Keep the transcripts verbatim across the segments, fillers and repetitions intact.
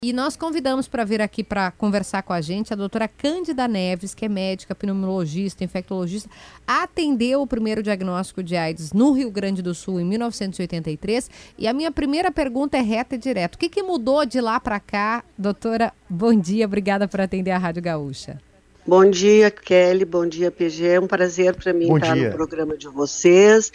E nós convidamos para vir aqui para conversar com a gente a doutora Cândida Neves, que é médica, pneumologista, infectologista, atendeu o primeiro diagnóstico de AIDS no Rio Grande do Sul em mil novecentos e oitenta e três. E a minha primeira pergunta é reta e direta. O que, que mudou de lá para cá? Doutora, bom dia, obrigada por atender a Rádio Gaúcha. Bom dia, Kelly, bom dia, P G, é um prazer para mim bom estar dia. no programa de vocês.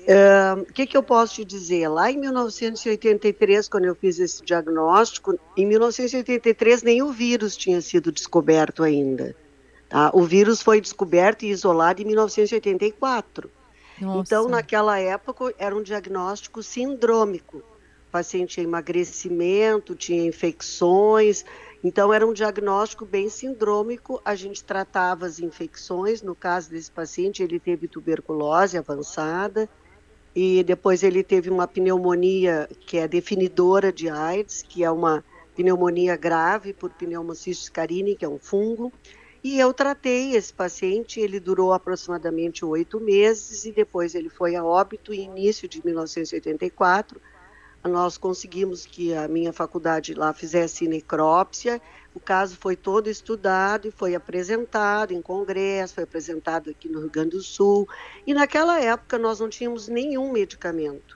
O uh, que, que eu posso te dizer? Lá em mil novecentos e oitenta e três, quando eu fiz esse diagnóstico, em mil novecentos e oitenta e três nem o vírus tinha sido descoberto ainda. Tá? O vírus foi descoberto e isolado em mil novecentos e oitenta e quatro. Nossa. Então, naquela época, era um diagnóstico sindrômico. O paciente tinha emagrecimento, tinha infecções. Então, era um diagnóstico bem sindrômico, a gente tratava as infecções, no caso desse paciente, ele teve tuberculose avançada, e depois ele teve uma pneumonia que é definidora de AIDS, que é uma pneumonia grave por pneumocystis carini, que é um fungo, e eu tratei esse paciente, ele durou aproximadamente oito meses, e depois ele foi a óbito em início de mil novecentos e oitenta e quatro, nós conseguimos que a minha faculdade lá fizesse necrópsia, o caso foi todo estudado e foi apresentado em congresso, foi apresentado aqui no Rio Grande do Sul, e naquela época nós não tínhamos nenhum medicamento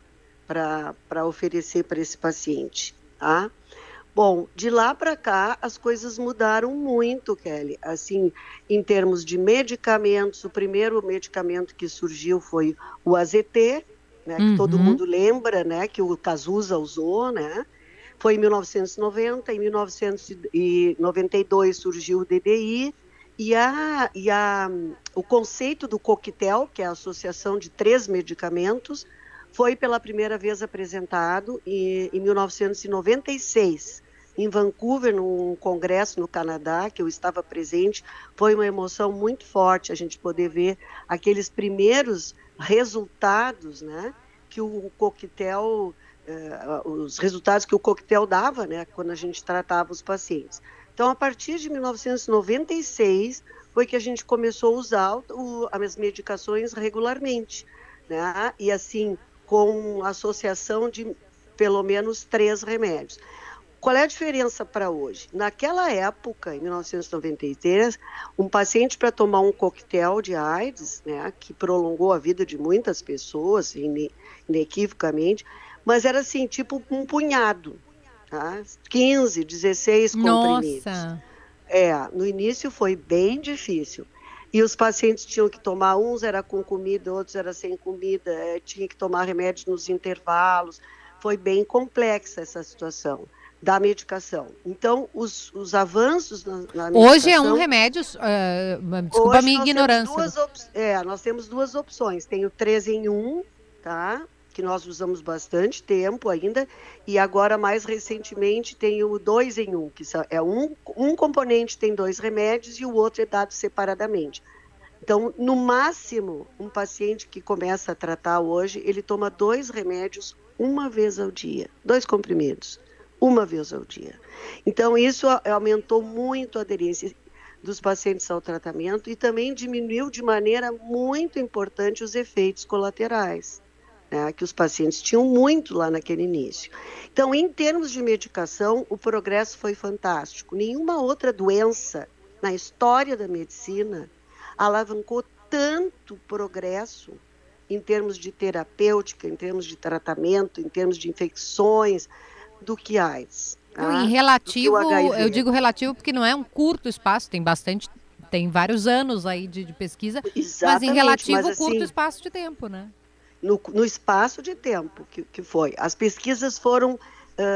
para oferecer para esse paciente, tá? Bom, de lá para cá as coisas mudaram muito, Kelly, assim, em termos de medicamentos, o primeiro medicamento que surgiu foi o A Z T, né, que uhum. todo mundo lembra, né, que o Cazuza usou, né, foi em mil novecentos e noventa, em mil novecentos e noventa e dois surgiu o D D I, e, a, e a, o conceito do coquetel, que é a associação de três medicamentos, foi pela primeira vez apresentado em, em mil novecentos e noventa e seis, em Vancouver, num congresso no Canadá, que eu estava presente. Foi uma emoção muito forte a gente poder ver aqueles primeiros resultados, né, que o coquetel, eh, os resultados que o coquetel dava, né, quando a gente tratava os pacientes. Então, a partir de mil novecentos e noventa e seis, foi que a gente começou a usar o, as medicações regularmente, né, e assim, com associação de pelo menos três remédios. Qual é a diferença para hoje? Naquela época, em mil novecentos e noventa e três, um paciente para tomar um coquetel de AIDS, né, que prolongou a vida de muitas pessoas, ine, inequivocamente, mas era assim, tipo um punhado, tá? quinze, dezesseis comprimidos. Nossa! É, no início foi bem difícil. E os pacientes tinham que tomar, uns era com comida, outros era sem comida, é, tinha que tomar remédios nos intervalos. Foi bem complexa essa situação da medicação. Então, os, os avanços na, na medicação... Hoje é um remédio... Uh, desculpa a minha ignorância. Duas op- é, nós temos duas opções. Tem o três em um, tá? Que nós usamos bastante tempo ainda. E agora, mais recentemente, tem o dois em um, que é um, um componente tem dois remédios e o outro é dado separadamente. Então, no máximo, um paciente que começa a tratar hoje, ele toma dois remédios uma vez ao dia. Dois comprimidos. Uma vez ao dia. Então, isso aumentou muito a aderência dos pacientes ao tratamento e também diminuiu de maneira muito importante os efeitos colaterais, né, que os pacientes tinham muito lá naquele início. Então, em termos de medicação, o progresso foi fantástico. Nenhuma outra doença na história da medicina alavancou tanto progresso em termos de terapêutica, em termos de tratamento, em termos de infecções, do que AIDS. Tá? Em relativo, eu digo relativo porque não é um curto espaço, tem bastante, tem vários anos aí de, de pesquisa, exatamente, mas em relativo, mas, assim, curto espaço de tempo, né? No, no espaço de tempo que, que foi. As pesquisas foram uh,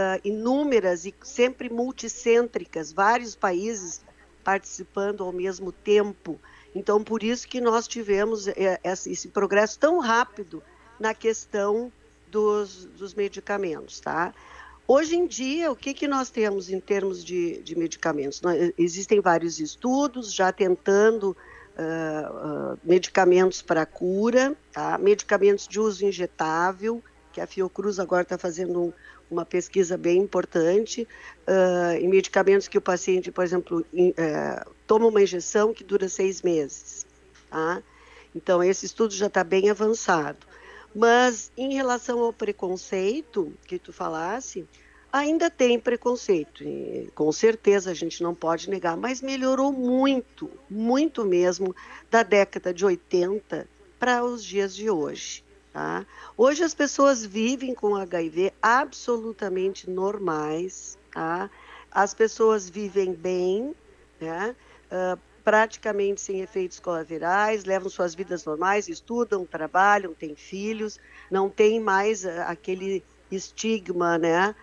inúmeras e sempre multicêntricas, vários países participando ao mesmo tempo. Então, por isso que nós tivemos esse, esse progresso tão rápido na questão dos, dos medicamentos, tá? Hoje em dia, o que, que nós temos em termos de, de medicamentos? Existem vários estudos já tentando uh, uh, medicamentos para cura, tá? Medicamentos de uso injetável, que a Fiocruz agora está fazendo um, uma pesquisa bem importante, uh, em medicamentos que o paciente, por exemplo, in, uh, toma uma injeção que dura seis meses. Tá? Então, esse estudo já está bem avançado. Mas, em relação ao preconceito que tu falasse, Ainda tem preconceito, e, com certeza a gente não pode negar, mas melhorou muito, muito mesmo, da década de oitenta para os dias de hoje. Tá? Hoje as pessoas vivem com H I V absolutamente normais, tá? As pessoas vivem bem, né? Uh, praticamente sem efeitos colaterais, levam suas vidas normais, estudam, trabalham, têm filhos, não tem mais uh, aquele estigma, né?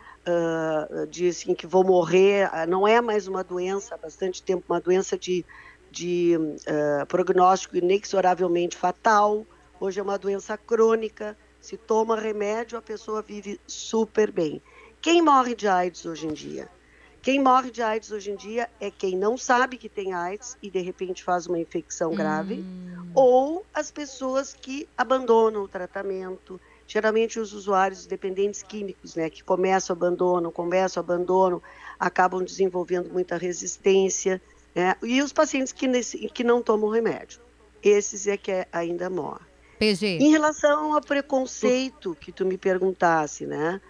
Uh, de assim, que vou morrer, uh, não é mais uma doença há bastante tempo, uma doença de, de uh, prognóstico inexoravelmente fatal. Hoje é uma doença crônica, se toma remédio, a pessoa vive super bem. Quem morre de AIDS hoje em dia? Quem morre de AIDS hoje em dia é quem não sabe que tem AIDS e de repente faz uma infecção grave, hum. ou as pessoas que abandonam o tratamento, geralmente os usuários dependentes químicos, né, que começam, abandonam, começam, abandonam, acabam desenvolvendo muita resistência, né, e os pacientes que, nesse, que não tomam remédio, esses é que ainda morrem. P G. Em relação ao preconceito que tu me perguntasse, né?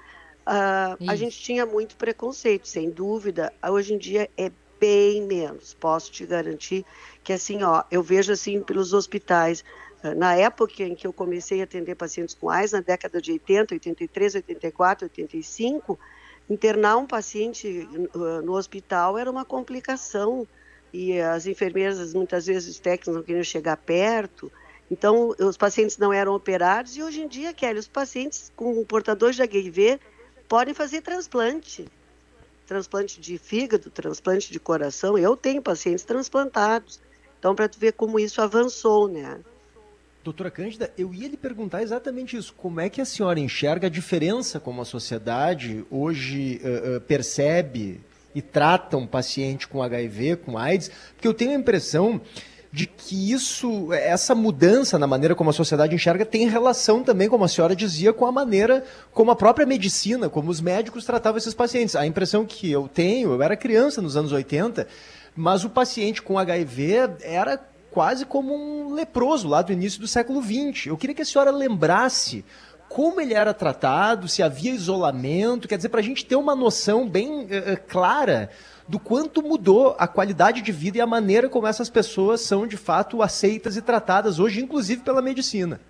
Uh, a gente tinha muito preconceito, sem dúvida. Hoje em dia é bem menos. Posso te garantir que, assim, ó, eu vejo assim pelos hospitais. Uh, na época em que eu comecei a atender pacientes com AIDS, na década de oitenta, oitenta e três, oitenta e quatro, oitenta e cinco, internar um paciente uh, no hospital era uma complicação. E as enfermeiras, muitas vezes, os técnicos não queriam chegar perto. Então, os pacientes não eram operados e hoje em dia, Kelly, os pacientes com portadores de H I V podem fazer transplante. Transplante de fígado, transplante de coração. Eu tenho pacientes transplantados. Então, para tu ver como isso avançou, né? Doutora Cândida, eu ia lhe perguntar exatamente isso. Como é que a senhora enxerga a diferença como a sociedade hoje uh, uh, percebe e trata um paciente com H I V, com AIDS? Porque eu tenho a impressão de que isso, essa mudança na maneira como a sociedade enxerga tem relação também, como a senhora dizia, com a maneira como a própria medicina, como os médicos tratavam esses pacientes. A impressão que eu tenho, eu era criança nos anos oitenta, mas o paciente com H I V era quase como um leproso lá do início do século vinte. Eu queria que a senhora lembrasse como ele era tratado, se havia isolamento, quer dizer, para a gente ter uma noção bem uh, clara do quanto mudou a qualidade de vida e a maneira como essas pessoas são, de fato, aceitas e tratadas hoje, inclusive pela medicina.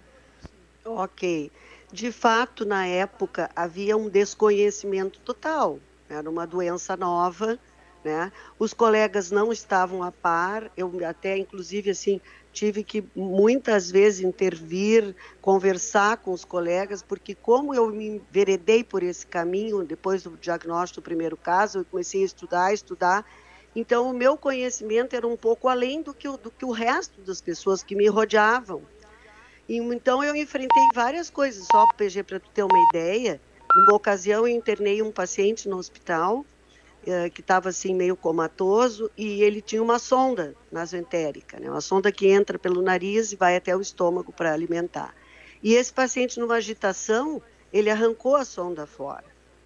Ok. De fato, na época, havia um desconhecimento total. Era uma doença nova, né? Os colegas não estavam a par. Eu até, inclusive, assim, tive que muitas vezes intervir, conversar com os colegas, porque como eu me enveredei por esse caminho, depois do diagnóstico do primeiro caso, eu comecei a estudar, estudar, então o meu conhecimento era um pouco além do que o, do que o resto das pessoas que me rodeavam. E, então eu enfrentei várias coisas, só P G, para tu ter uma ideia. Numa ocasião eu internei um paciente no hospital, que estava assim meio comatoso, e ele tinha uma sonda nasoentérica, né? Uma sonda que entra pelo nariz e vai até o estômago para alimentar. E esse paciente, numa agitação, ele arrancou a sonda fora.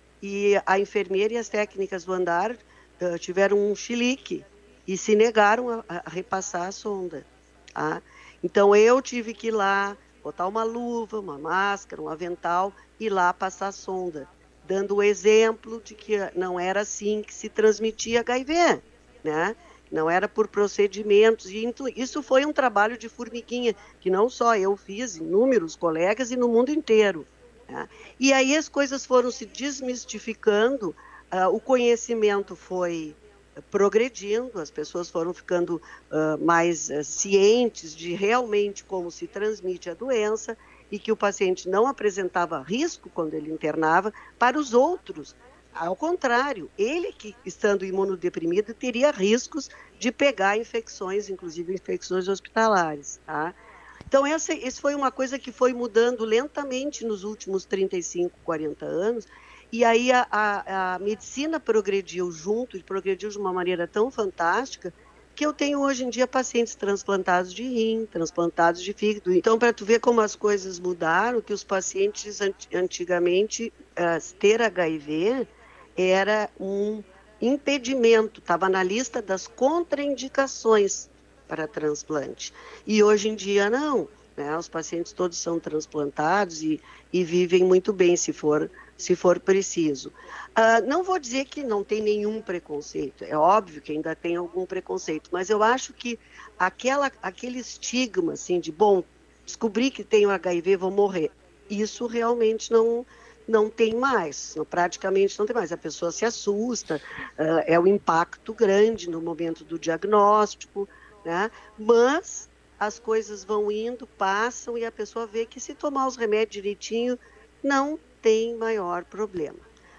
E a enfermeira e as técnicas do andar uh, tiveram um chilique e se negaram a, a repassar a sonda. Tá? Então eu tive que ir lá, botar uma luva, uma máscara, um avental e ir lá passar a sonda, dando o exemplo de que não era assim que se transmitia H I V, né? Não era por procedimentos, e isso foi um trabalho de formiguinha, que não só eu fiz, inúmeros colegas e no mundo inteiro. Né? E aí as coisas foram se desmistificando, uh, o conhecimento foi progredindo, as pessoas foram ficando uh, mais uh, cientes de realmente como se transmite a doença, e que o paciente não apresentava risco quando ele internava para os outros. Ao contrário, ele que, estando imunodeprimido, teria riscos de pegar infecções, inclusive infecções hospitalares. Tá? Então, essa, essa foi uma coisa que foi mudando lentamente nos últimos trinta e cinco, quarenta anos, e aí a, a, a medicina progrediu junto, e progrediu de uma maneira tão fantástica, que eu tenho hoje em dia pacientes transplantados de rim, transplantados de fígado. Então, para tu ver como as coisas mudaram, que os pacientes antigamente, uh, ter H I V era um impedimento, estava na lista das contraindicações para transplante. E hoje em dia não, né? Os pacientes todos são transplantados e, e vivem muito bem se for, se for preciso. Uh, não vou dizer que não tem nenhum preconceito, é óbvio que ainda tem algum preconceito, mas eu acho que aquela, aquele estigma, assim, de, bom, descobri que tenho H I V, vou morrer, isso realmente não... não tem mais, não, praticamente não tem mais. A pessoa se assusta, uh, é um impacto grande no momento do diagnóstico, né? Mas as coisas vão indo, passam e a pessoa vê que se tomar os remédios direitinho, não tem maior problema.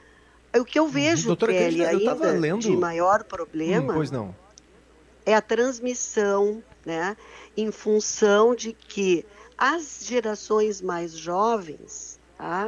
O que eu vejo, Doutora Kelly, Cândida, eu tava ainda lendo... de maior problema hum, pois não. é a transmissão, né? Em função de que as gerações mais jovens, tá?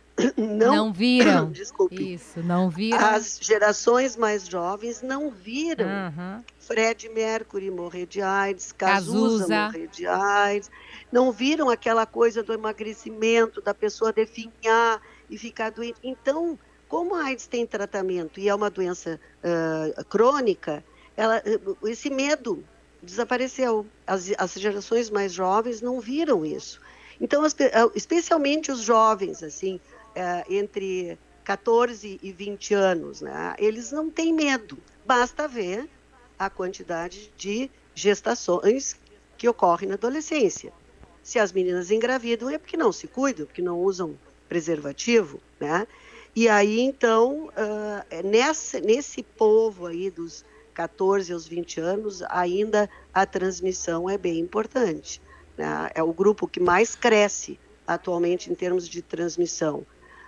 Não, não viram. Desculpe. Isso, não viram. As gerações mais jovens não viram uhum. Fred Mercury morrer de AIDS, Cazuza, Cazuza morrer de AIDS, não viram aquela coisa do emagrecimento, da pessoa definhar e ficar doente. Então, como a AIDS tem tratamento e é uma doença uh, crônica, ela, esse medo desapareceu. As, as gerações mais jovens não viram isso. Então, as, especialmente os jovens, assim, Uh, entre catorze e vinte anos, né? Eles não têm medo, basta ver a quantidade de gestações que ocorrem na adolescência. Se as meninas engravidam é porque não se cuidam, porque não usam preservativo, né? E aí, então, uh, nessa, nesse povo aí dos catorze aos vinte anos, ainda a transmissão é bem importante, né? É o grupo que mais cresce atualmente em termos de transmissão,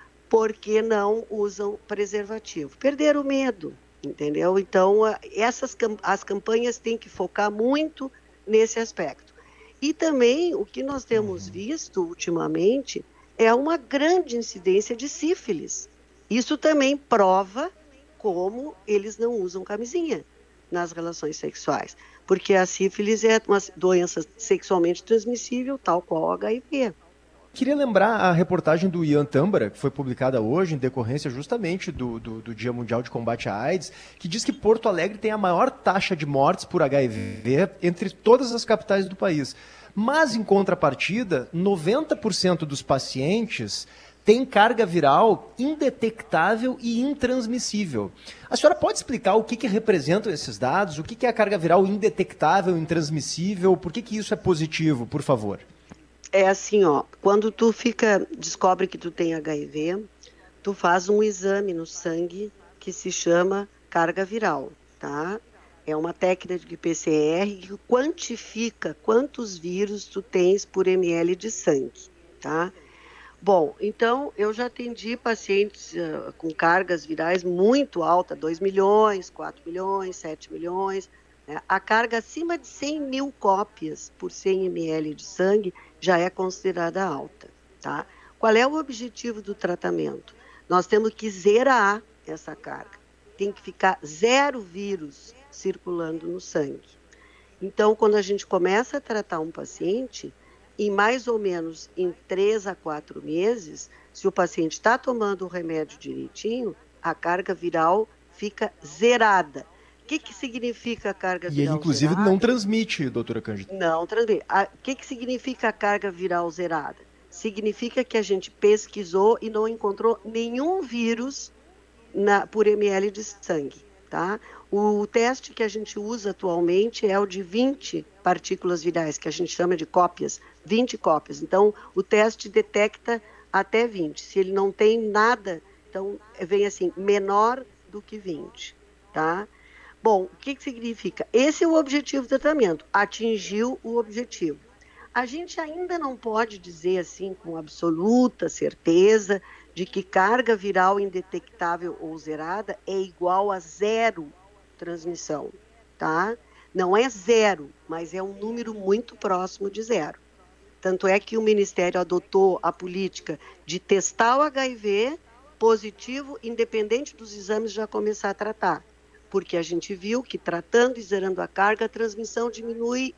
porque não usam preservativo. Perderam o medo, entendeu? Então, essas, as campanhas têm que focar muito nesse aspecto. E também, o que nós temos visto ultimamente é uma grande incidência de sífilis. Isso também prova como eles não usam camisinha nas relações sexuais, porque a sífilis é uma doença sexualmente transmissível, tal qual o H I V. Queria lembrar a reportagem do Ian Tambara, que foi publicada hoje em decorrência justamente do, do, do Dia Mundial de Combate à AIDS, que diz que Porto Alegre tem a maior taxa de mortes por H I V entre todas as capitais do país. Mas, em contrapartida, noventa por cento dos pacientes têm carga viral indetectável e intransmissível. A senhora pode explicar o que, que representam esses dados? O que, que é a carga viral indetectável, intransmissível? Por que, que isso é positivo, por favor? É assim, ó, quando tu fica, descobre que tu tem H I V, tu faz um exame no sangue que se chama carga viral, tá? É uma técnica de P C R que quantifica quantos vírus tu tens por ml de sangue, tá? Bom, então eu já atendi pacientes uh, com cargas virais muito altas, dois milhões, quatro milhões, sete milhões, né? A carga acima de cem mil cópias por cem mililitros de sangue já é considerada alta, tá? Qual é o objetivo do tratamento? Nós temos que zerar essa carga. Tem que ficar zero vírus circulando no sangue. Então, quando a gente começa a tratar um paciente, em mais ou menos em três a quatro meses, se o paciente está tomando o remédio direitinho, a carga viral fica zerada. O que, que significa a carga e viral zerada? E ele, inclusive, zerada? Não transmite, doutora Cândida. Não transmite. O que, que significa a carga viral zerada? Significa que a gente pesquisou e não encontrou nenhum vírus na, por ml de sangue, tá? O teste que a gente usa atualmente é o de vinte partículas virais, que a gente chama de cópias, vinte cópias. Então, o teste detecta até vinte. Se ele não tem nada, então vem assim, menor do que vinte, tá? Bom, o que, que significa? Esse é o objetivo do tratamento, atingiu o objetivo. A gente ainda não pode dizer assim com absoluta certeza de que carga viral indetectável ou zerada é igual a zero transmissão, tá? Não é zero, mas é um número muito próximo de zero. Tanto é que o Ministério adotou a política de testar o H I V positivo, independente dos exames, já começar a tratar. Porque a gente viu que tratando e zerando a carga, a transmissão diminui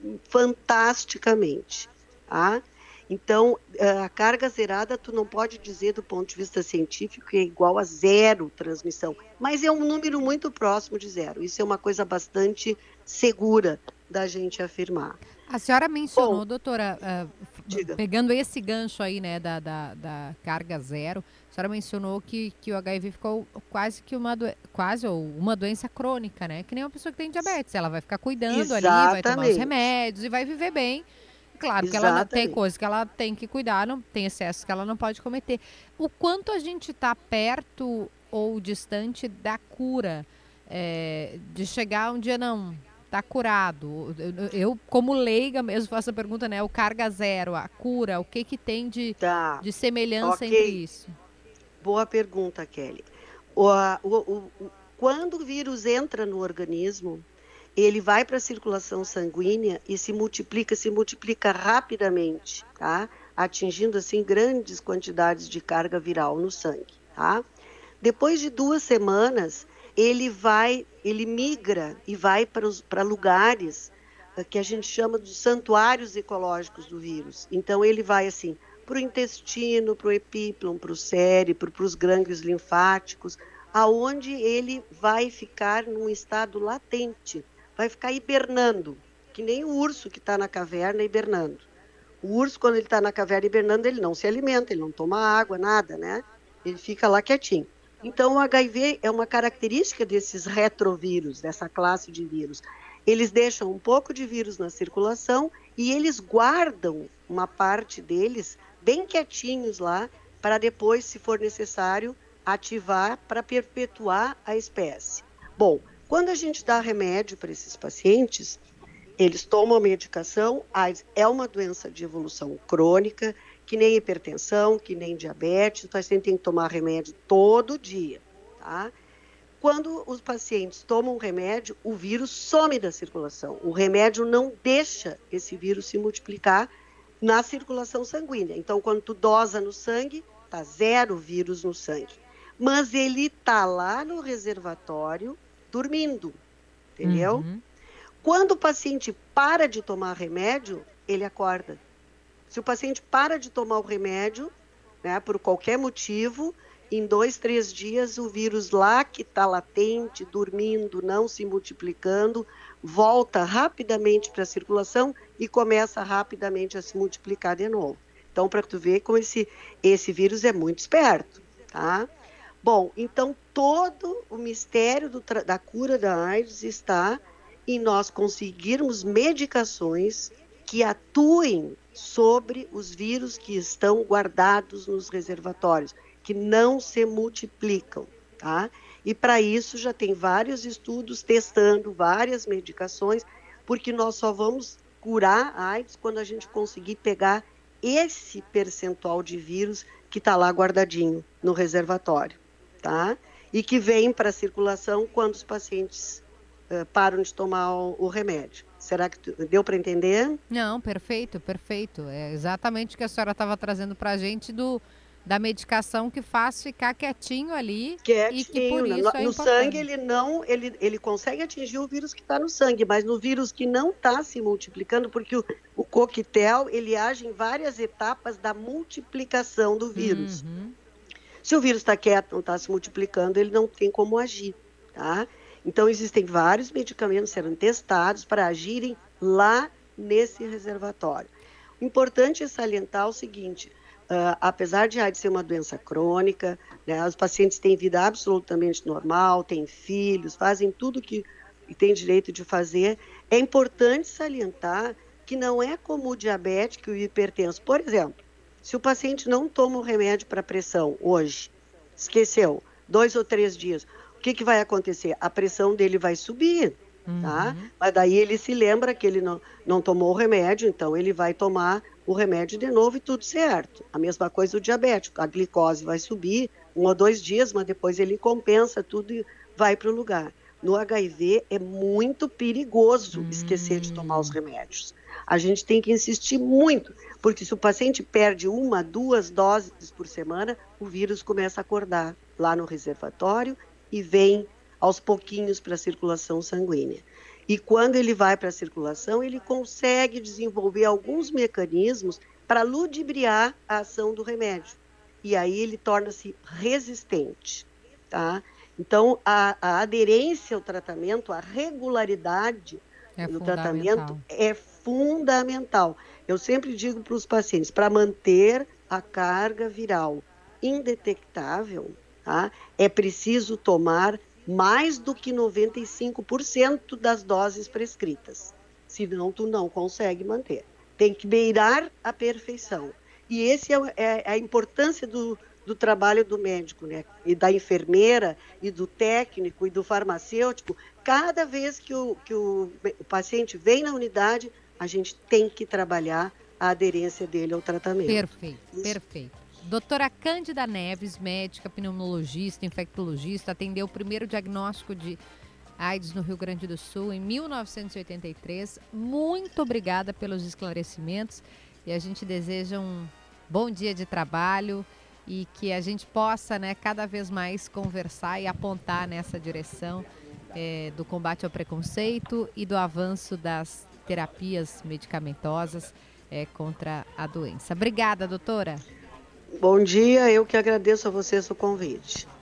fantasticamente, tá? Então, a carga zerada, tu não pode dizer do ponto de vista científico que é igual a zero transmissão, mas é um número muito próximo de zero. Isso é uma coisa bastante segura da gente afirmar. A senhora mencionou, Bom, doutora, uh, Diga. Pegando esse gancho aí, né, da, da, da carga zero, a senhora mencionou que, que o H I V ficou quase que uma, do... quase, ou uma doença crônica, né? Que nem uma pessoa que tem diabetes. Ela vai ficar cuidando ali, vai tomar os Exatamente. remédios e vai viver bem. Claro que ela não- tem Exatamente. coisas que ela tem que cuidar, não, tem excessos que ela não pode cometer. O quanto a gente está perto ou distante da cura, é, de chegar um dia, não, tá curado. Eu, eu, como leiga mesmo, faço a pergunta, né? O carga zero, a cura, o que que tem de, Tá. de semelhança Ok. entre isso? Boa pergunta, Kelly. O, a- o- o- o- quando o vírus entra no organismo, ele vai para a circulação sanguínea e se multiplica, se multiplica rapidamente, tá? Atingindo assim grandes quantidades de carga viral no sangue, tá? Depois de duas semanas, ele vai, ele migra e vai para os para lugares eh, que a gente chama de santuários ecológicos do vírus. Então ele vai assim para o intestino, para o epíplon, para o cérebro, para os gânglios linfáticos, aonde ele vai ficar num estado latente, vai ficar hibernando, que nem o urso que está na caverna hibernando. O urso, quando ele está na caverna hibernando, ele não se alimenta, ele não toma água, nada, né? Ele fica lá quietinho. Então, o H I V é uma característica desses retrovírus, dessa classe de vírus. Eles deixam um pouco de vírus na circulação e eles guardam uma parte deles bem quietinhos lá, para depois, se for necessário, ativar para perpetuar a espécie. Bom, quando a gente dá remédio para esses pacientes, eles tomam a medicação, a AIDS é uma doença de evolução crônica, que nem hipertensão, que nem diabetes, o paciente tem que tomar remédio todo dia, tá? Quando os pacientes tomam remédio, o vírus some da circulação. O remédio não deixa esse vírus se multiplicar na circulação sanguínea. Então, quando tu dosa no sangue, tá zero vírus no sangue. Mas ele tá lá no reservatório, dormindo, entendeu? Uhum. Quando o paciente para de tomar remédio, ele acorda. Se o paciente para de tomar o remédio, né, por qualquer motivo, em dois, três dias, o vírus lá que está latente, dormindo, não se multiplicando, volta rapidamente para a circulação e começa rapidamente a se multiplicar de novo. Então, para tu ver como esse, esse vírus é muito esperto, tá? Bom, então todo o mistério do, da cura da AIDS está em nós conseguirmos medicações que atuem sobre os vírus que estão guardados nos reservatórios, que não se multiplicam, tá? E para isso já tem vários estudos testando várias medicações, porque nós só vamos curar a AIDS quando a gente conseguir pegar esse percentual de vírus que está lá guardadinho no reservatório, tá? E que vem para a circulação quando os pacientes uh, param de tomar o, o remédio. Será que tu, deu para entender? Não, perfeito, perfeito. É exatamente o que a senhora estava trazendo para a gente do, da medicação que faz ficar quietinho ali Quietinho, e que por isso no, é no importante. sangue ele não, ele, ele consegue atingir o vírus que está no sangue, mas no vírus que não está se multiplicando, porque o, o coquetel, ele age em várias etapas da multiplicação do vírus. Uhum. Se o vírus está quieto, não está se multiplicando, ele não tem como agir, tá? Então, existem vários medicamentos sendo testados para agirem lá nesse reservatório. O importante é salientar o seguinte, uh, apesar de AIDS ser uma doença crônica, né, os pacientes têm vida absolutamente normal, têm filhos, fazem tudo que têm direito de fazer, é importante salientar que não é como o diabético e o hipertenso. Por exemplo, se o paciente não toma o remédio para pressão hoje, esqueceu, dois ou três dias, o que, que vai acontecer? A pressão dele vai subir, uhum. tá? Mas daí ele se lembra que ele não, não tomou o remédio, então ele vai tomar o remédio de novo e tudo certo. A mesma coisa o diabético, a glicose vai subir um ou dois dias, mas depois ele compensa tudo e vai para o lugar. No H I V é muito perigoso uhum. esquecer de tomar os remédios. A gente tem que insistir muito, porque se o paciente perde uma, duas doses por semana, o vírus começa a acordar lá no reservatório e vem aos pouquinhos para a circulação sanguínea. E quando ele vai para a circulação, ele consegue desenvolver alguns mecanismos para ludibriar a ação do remédio. E aí ele torna-se resistente, tá? Então, a, a aderência ao tratamento, a regularidade é no tratamento é fundamental. Eu sempre digo para os pacientes, para manter a carga viral indetectável, tá, é preciso tomar mais do que noventa e cinco por cento das doses prescritas. Senão, tu não consegue manter. Tem que beirar a perfeição. E esse é, é a importância do, do trabalho do médico, né? E da enfermeira, e do técnico, e do farmacêutico. Cada vez que o, que o, o paciente vem na unidade, a gente tem que trabalhar a aderência dele ao tratamento. Perfeito, Isso. perfeito. Doutora Cândida Neves, médica, pneumologista, infectologista, atendeu o primeiro diagnóstico de AIDS no Rio Grande do Sul em mil novecentos e oitenta e três. Muito obrigada pelos esclarecimentos e a gente deseja um bom dia de trabalho e que a gente possa, né, cada vez mais conversar e apontar nessa direção é, do combate ao preconceito e do avanço das terapias medicamentosas é, contra a doença. Obrigada, doutora. Bom dia, eu que agradeço a vocês o convite.